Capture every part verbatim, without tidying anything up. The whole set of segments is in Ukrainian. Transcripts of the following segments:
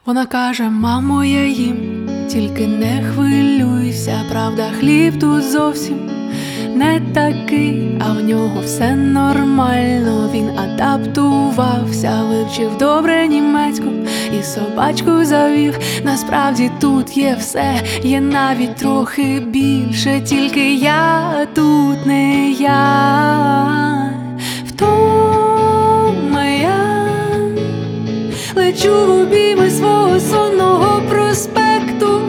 Вона каже: мамо, я їм, тільки не хвилюйся, правда, хліб тут зовсім не такий, а в нього все нормально. Він адаптувався, вивчив добре німецьку і собачку завів. Насправді тут є все, є навіть трохи більше, тільки я тут не я. Втома я лечу в обійми свого сонного проспекту,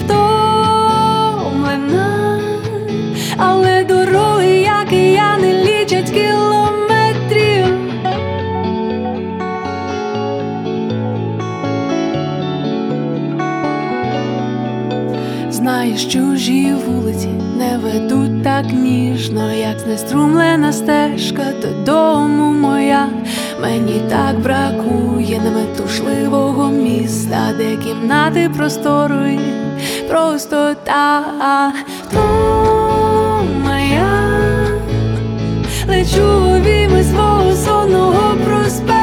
втомлена, але дороги, як і я, не лічать кілометрів. Знаєш, чужі вулиці не ведуть так ніжно, як знеструмлена стежка додому моя. Мені так бракує неметушливого міста, де кімнати просторої, простота. Втома я лечу в обійми свого сонного проспекту.